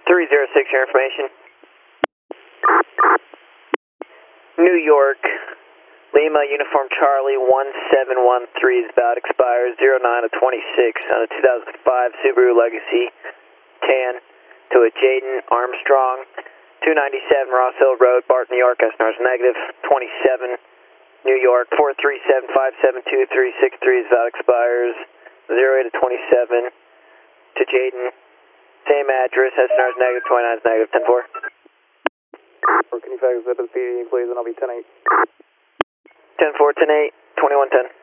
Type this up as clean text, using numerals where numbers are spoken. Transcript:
306, your information. New York, Lima, Uniform Charlie, 1713 is about, expires 09 of 26 on a 2005 Subaru Legacy tan to a Jaden Armstrong, 297 Ross Hill Road, Barton, New York, SNR's negative, 27, New York, 437-572-363 is about, expires 08 of 27 to Jaden, same address, SNR's negative, 29 is negative, 10-4. Can you fax that to the PD, please, and I'll be 10-8. 10-4, 10-8, 21-10.